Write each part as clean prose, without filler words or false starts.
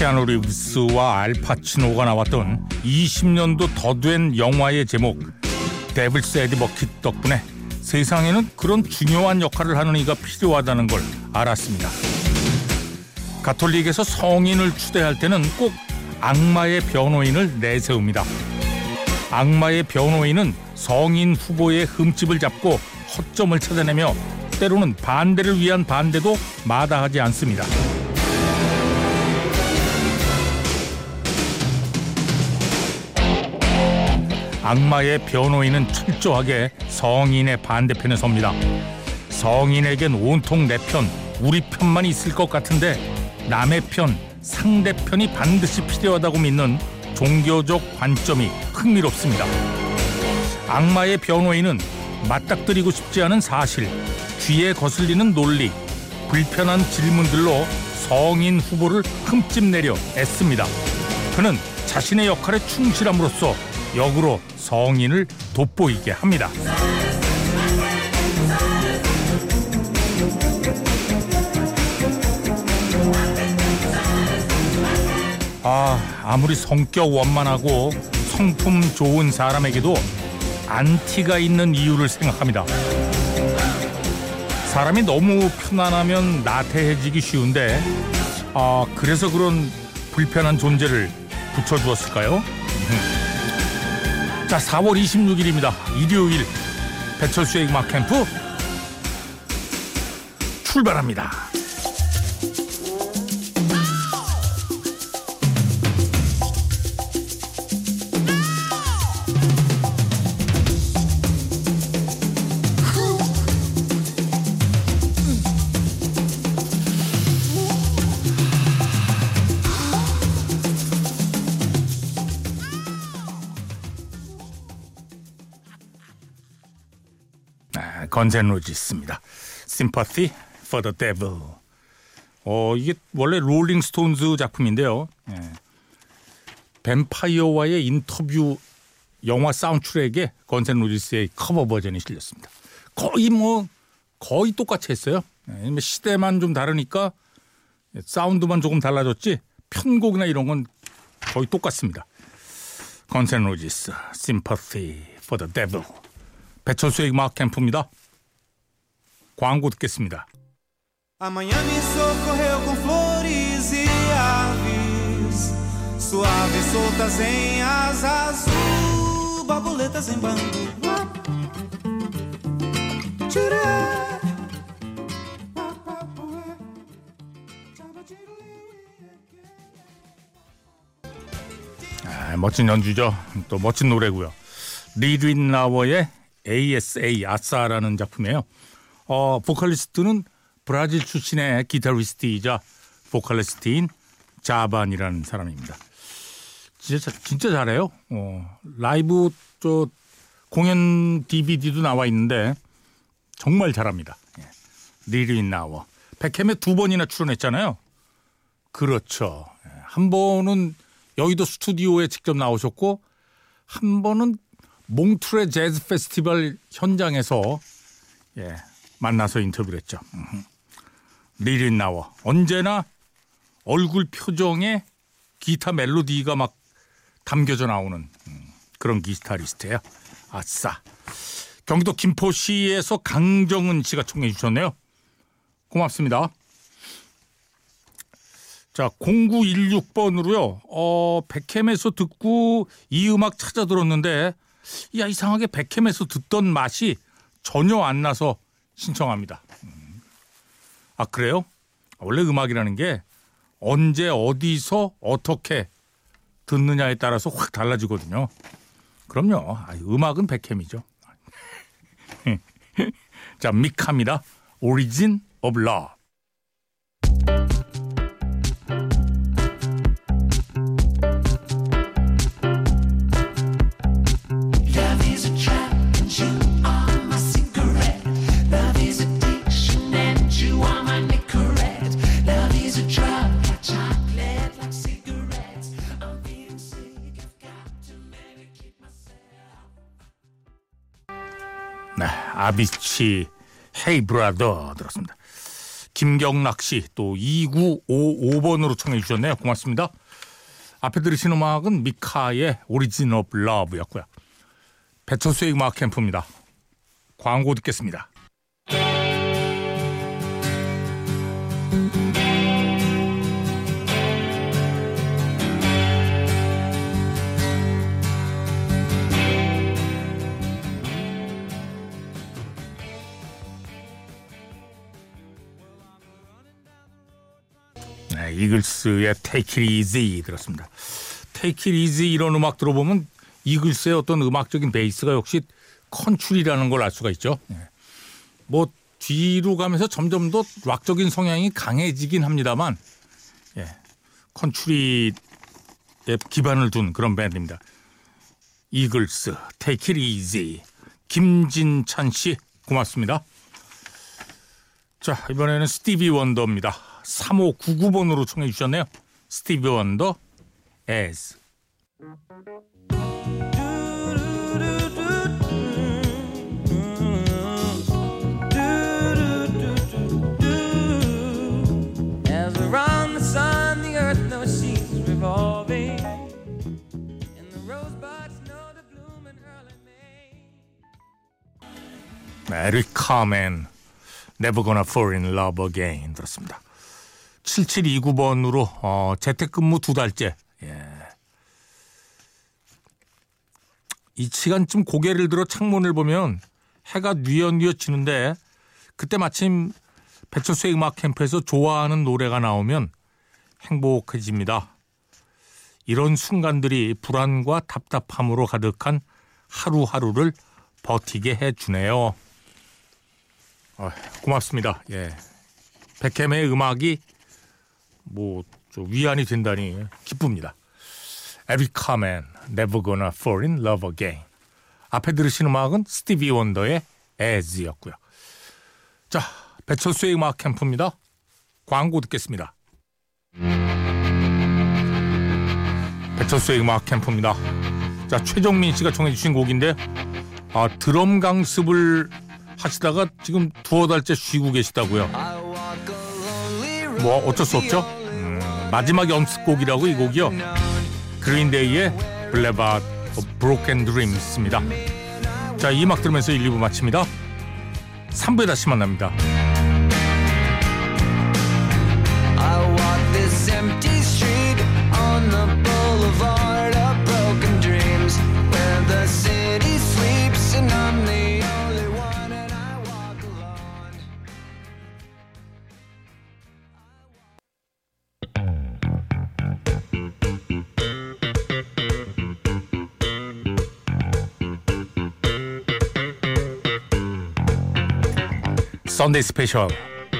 키아누 리브스와 알파치노가 나왔던 20년도 더 된 영화의 제목 데블스 애드버킷 덕분에 세상에는 그런 중요한 역할을 하는 이가 필요하다는 걸 알았습니다. 가톨릭에서 성인을 추대할 때는 꼭 악마의 변호인을 내세웁니다. 악마의 변호인은 성인 후보의 흠집을 잡고 허점을 찾아내며 때로는 반대를 위한 반대도 마다하지 않습니다. 악마의 변호인은 철저하게 성인의 반대편에 섭니다. 성인에겐 온통 내 편, 우리 편만 있을 것 같은데 남의 편, 상대편이 반드시 필요하다고 믿는 종교적 관점이 흥미롭습니다. 악마의 변호인은 맞닥뜨리고 싶지 않은 사실, 귀에 거슬리는 논리, 불편한 질문들로 성인 후보를 흠집 내려 애씁니다. 그는 자신의 역할에 충실함으로써 역으로 성인을 돋보이게 합니다. 아무리 성격 원만하고 성품 좋은 사람에게도 안티가 있는 이유를 생각합니다. 사람이 너무 편안하면 나태해지기 쉬운데 그래서 그런 불편한 존재를 붙여주었을까요? 자, 4월 26일입니다. 일요일 배철수의 음악 캠프 출발합니다. 건센로지스입니다. Sympathy for the Devil. 이게 원래 롤링 스톤즈 작품인데요. 뱀파이어와의 인터뷰 영화 사운드트랙에 건센로지스의 커버 버전이 실렸습니다. 거의 똑같이 했어요. 시대만 좀 다르니까 사운드만 조금 달라졌지 편곡이나 이런 건 거의 똑같습니다. 건센로지스 Sympathy for the Devil. 배철수의 음악 캠프입니다. 광고 듣겠습니다. Amanhã me socorreu com flores e aves, suaves soltas em asa azul, borboletas em bando. 멋진 연주죠. 또 멋진 노래고요. 리드윈 라워의 ASA 아싸라는 작품이에요. 보컬리스트는 브라질 출신의 기타리스트이자 보컬리스트인 자반이라는 사람입니다. 진짜 잘해요. 라이브 공연 DVD도 나와 있는데 정말 잘합니다. 리드윈 라워. 백햄에 2번이나 출연했잖아요. 그렇죠. 한 번은 여의도 스튜디오에 직접 나오셨고 한 번은 몽트레 재즈 페스티벌 현장에서 만나서 인터뷰를 했죠. 리린 나워. 언제나 얼굴 표정에 기타 멜로디가 막 담겨져 나오는 그런 기타리스트예요. 아싸. 경기도 김포시에서 강정은 씨가 청해 주셨네요. 고맙습니다. 자, 0916번으로요. 백햄에서 듣고 이 음악 찾아 들었는데 이상하게 백햄에서 듣던 맛이 전혀 안 나서 신청합니다. 그래요? 원래 음악이라는 게 언제 어디서 어떻게 듣느냐에 따라서 확 달라지거든요. 그럼요. 음악은 백햄이죠. 자, 미카입니다. Origin of Love. 아비치 헤이 브라더 들었습니다. 김경락 씨 또 2955번으로 청해 주셨네요. 고맙습니다. 앞에 들으신 음악은 미카의 오리진 오브 러브였고요. 배철수의 음악 캠프입니다. 광고 듣겠습니다. 네, 이글스의 Take It Easy 들었습니다. Take It Easy 이런 음악 들어보면 이글스의 어떤 음악적인 베이스가 역시 컨츄리라는 걸 알 수가 있죠. 뭐 뒤로 가면서 점점 더 락적인 성향이 강해지긴 합니다만 컨츄리에 기반을 둔 그런 밴드입니다. 이글스 Take It Easy. 김진찬 씨 고맙습니다. 자, 이번에는 스티비 원더입니다. 3599번으로 청해 주셨네요. 스티비 원더 As. As around the sun the earth knows she's revolving and the rosebuds know to bloom in early May. 에릭 카멘 Never Gonna Fall in Love Again 들었습니다. 7729번으로 재택근무 2달째. 이 시간쯤 고개를 들어 창문을 보면 해가 뉘엿뉘엿 지는데 그때 마침 배철수의 음악 캠프에서 좋아하는 노래가 나오면 행복해집니다. 이런 순간들이 불안과 답답함으로 가득한 하루하루를 버티게 해주네요. 고맙습니다. 백햄의 음악이 좀 위안이 된다니 기쁩니다. 에릭 카멘, Never Gonna Fall in Love Again. 앞에 들으신 음악은 스티비 원더의 As였고요. 자, 배철수의 음악 캠프입니다. 광고 듣겠습니다. 배철수의 음악 캠프입니다. 자, 최정민 씨가 청해 주신 곡인데 드럼 강습을 하시다가 지금 2달째 쉬고 계시다고요. 뭐 어쩔 수 없죠. 마지막 연습곡이라고 이 곡이요. 그린데이의 Boulevard of Broken Dreams입니다. 자, 이 음악 들으면서 1, 2부 마칩니다. 3부에 다시 만납니다. I walk this empty street on the boulevard of broken dreams where the city sleeps and I'm the only one and I walk alone. Sunday 스페셜.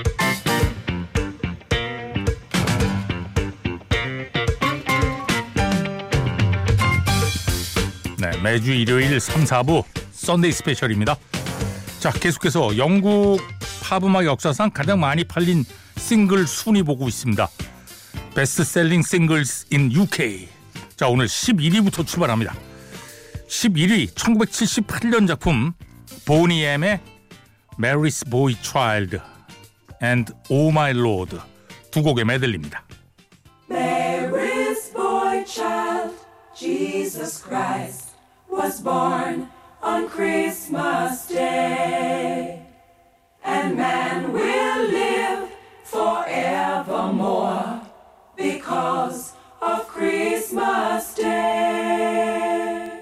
네, 매주 일요일 3, 4부 썬데이 스페셜입니다. 자, 계속해서 영국 팝음악 역사상 가장 많이 팔린 싱글 순위 보고 있습니다. 베스트셀링 싱글스 in UK. 자, 오늘 11위부터 출발합니다. 11위 1978년 작품 보니 엠의 Mary's Boy Child and Oh My Lord 두 곡의 메들리입니다. Mary's boy child, Jesus Christ, was born on Christmas Day. And man will live forevermore because of Christmas Day.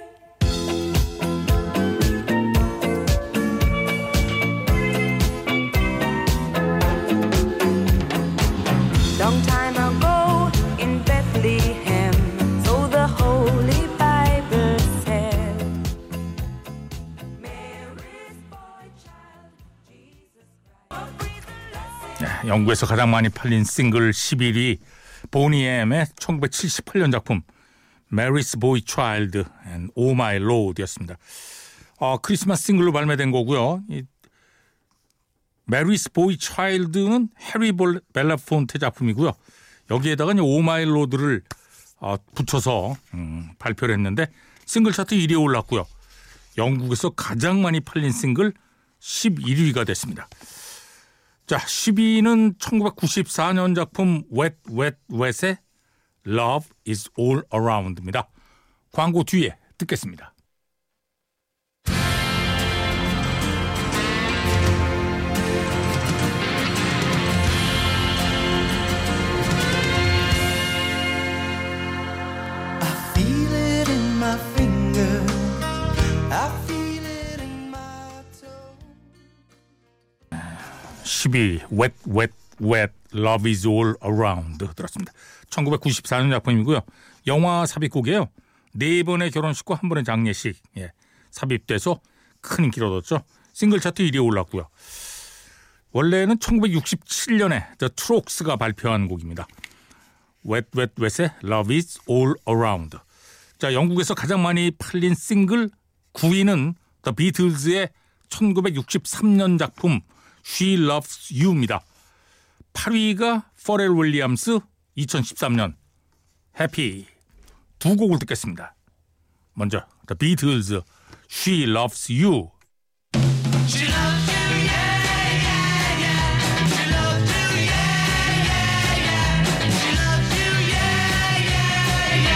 Long time ago in Bethlehem, so the Holy Bible said, Mary's boy child, Jesus Christ. 영국에서 가장 많이 팔린 싱글 11위 보니 엠의 1978년 작품 Mary's Boy Child and Oh My Lord였습니다. 크리스마스 싱글로 발매된 거고요. 이 Mary's Boy Child는 해리 벨라폰테 작품이고요. 여기에다가 Oh My Lord를 붙여서 발표를 했는데 싱글 차트 1위에 올랐고요. 영국에서 가장 많이 팔린 싱글 11위가 됐습니다. 자, 10위는 1994년 작품 Wet Wet Wet의 Love is all around입니다. 광고 뒤에 듣겠습니다. Feel it in my fingers. I feel it in my toes. 12 Wet Wet Wet Love is all around 들었습니다. 1994년 작품이고요. 영화 삽입곡이에요. 4번의 결혼식과 1번의 장례식 삽입돼서 큰 인기를 얻었죠. 싱글 차트 1위에 올랐고요. 원래는 1967년에 The Strokes가 발표한 곡입니다. Wet Wet Wet의 Love is all around. 자, 영국에서 가장 많이 팔린 싱글 9위는 The Beatles의 1963년 작품 She Loves You입니다. 8위가 퍼렐 윌리엄스 2013년 Happy. 두 곡을 듣겠습니다. 먼저 The Beatles She Loves You. She loves you, yeah, yeah, yeah. She loves you, yeah, yeah, yeah. She loves you, yeah, yeah,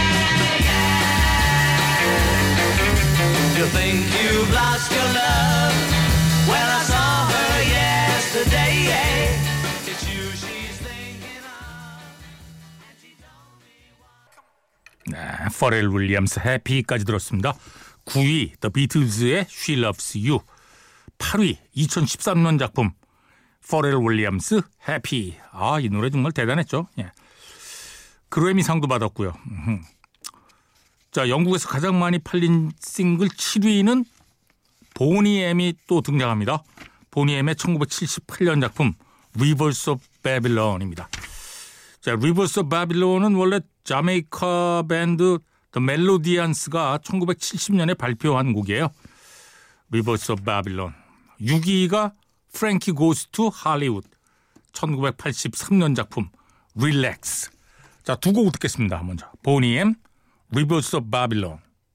yeah, yeah. You think you've lost your love? Well, I saw her yesterday. It's you she's thinking of, and she told me why. 네, 퍼렐 윌리엄스 해피까지 들었습니다. 9위 The Beatles의 She Loves You. 8위 2013년 작품 퍼렐 윌리엄스 해피. 아, 이 노래 정말 대단했죠. 예. 그래미상도 받았고요. 자, 영국에서 가장 많이 팔린 싱글 7위는 보니 M이 또 등장합니다. 보니 M의 1978년 작품 Rivers of Babylon입니다. 자, Rivers of Babylon은 원래 자메이카 밴드 The Melodians가 1970년에 발표한 곡이에요. Rivers of Babylon. 6위가 Frankie Goes to Hollywood 1983년 작품 Relax. 자, 두 곡 듣겠습니다. 먼저 보니 M Rivers of Babylon.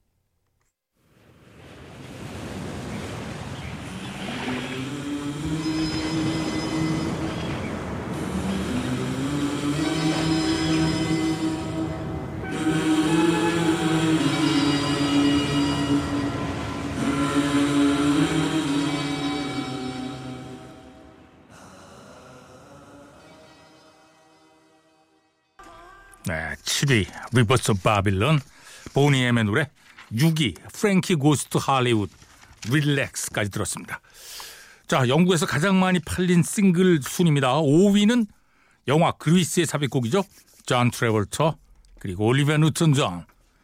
네, 7위 Rivers of Babylon, 보니 M의 노래. 6위 Frankie Goes to Hollywood, Relax까지 들었습니다. 자, 영국에서 가장 많이 팔린 싱글 순입니다. 5위는 영화 그리스의 삽입곡이죠. 존 트래볼터 그리고 올리비아 뉴튼 존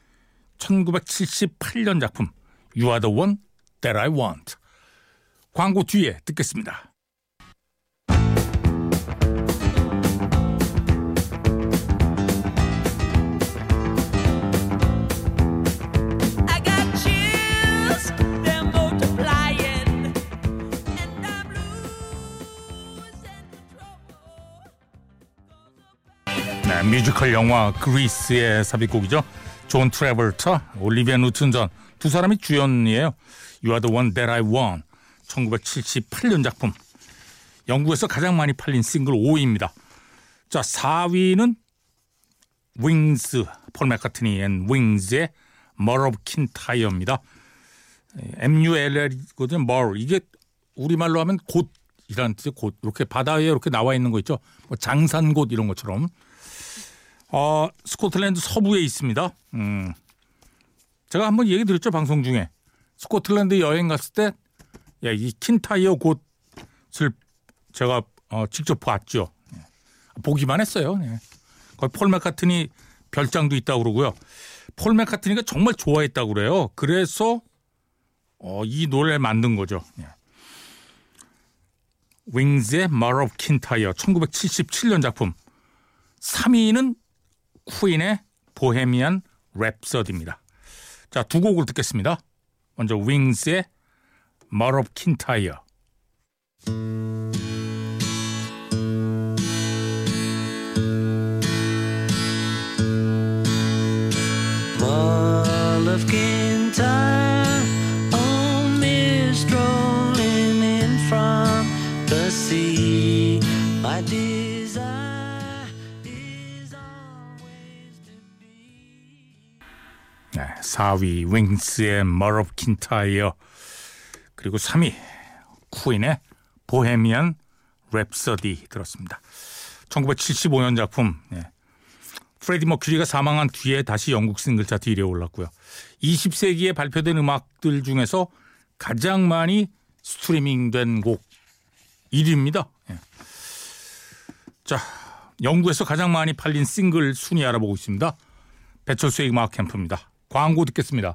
1978년 작품 You are the one that I want. 광고 뒤에 듣겠습니다. I got chills, they're multiplying, and I'm losing control. 네, 뮤지컬 영화 그리스의 삽입곡이죠. 존 트래볼터, 올리비아 뉴튼 존 두 사람이 주연이에요. You are the one that I want. 1978년 작품. 영국에서 가장 많이 팔린 싱글 5위입니다. 자, 4위는 윙스, 폴 맥카트니 앤 윙스의 Mur of Kintyre입니다. MULL이거든요. Mur. 이게 우리말로 하면 곧이라는 뜻의 곧. 이렇게 바다 위에 이렇게 나와 있는 거 있죠. 뭐 장산곶 이런 것처럼. 스코틀랜드 서부에 있습니다. 제가 한번 얘기 드렸죠, 방송 중에. 스코틀랜드 여행 갔을 때, 이 킨타이어 곳을 제가 직접 봤죠. 보기만 했어요. 거기 폴 맥카트니 별장도 있다고 그러고요. 폴 맥카트니가 정말 좋아했다고 그래요. 그래서 이 노래를 만든 거죠. 윙즈의 Mur of Kintyre 1977년 작품. 3위는 퀸의 보헤미안 랩서디입니다. 자, 두 곡을 듣겠습니다. 먼저 윙스의 Mur of Kintyre. Mull of Kintyre, on mist rolling in from the sea. My desire is always to 네, 4위 윙스의 Murder of Kintyre, 그리고 3위 퀸의 보헤미안 랩서디 들었습니다. 1975년 작품. 네. 프레디 머큐리가 사망한 뒤에 다시 영국 싱글 차트 1위에 올랐고요. 20세기에 발표된 음악들 중에서 가장 많이 스트리밍된 곡 1위입니다. 네. 자, 영국에서 가장 많이 팔린 싱글 순위 알아보고 있습니다. 배철수의 음악 캠프입니다. 광고 듣겠습니다.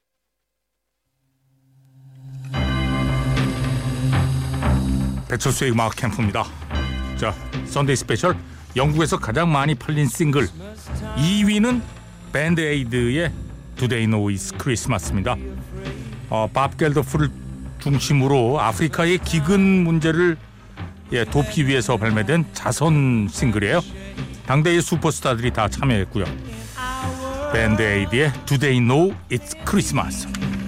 배철수의 음악 캠프입니다. 자, 썬데이 스페셜 영국에서 가장 많이 팔린 싱글 2위는 밴드 에이드의 Do They Know It's Christmas입니다. 밥 갤더프를 중심으로 아프리카의 기근 문제를 돕기 위해서 발매된 자선 싱글이에요. 당대의 슈퍼스타들이 다 참여했고요. 밴드 에이드의 Do They Know It's Christmas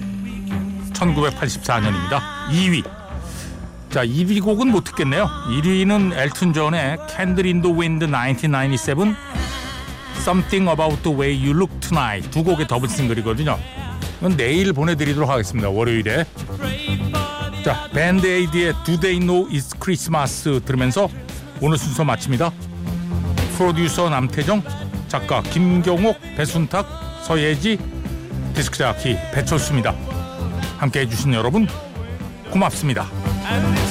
1984년입니다. 2위. 자, 2위 곡은 못 듣겠네요. 1위는 엘튼 존의 Candle in the Wind 1997, Something About the Way You Look Tonight, 두 곡의 더블 싱글이거든요. 이건 내일 보내드리도록 하겠습니다. 월요일에. 자, 밴드 에이드의 Do They Know It's Christmas 들으면서 오늘 순서 마칩니다. 프로듀서 남태정, 작가 김경옥, 배순탁, 서예지, 디스크자키 배철수입니다. 함께해 주신 여러분 고맙습니다.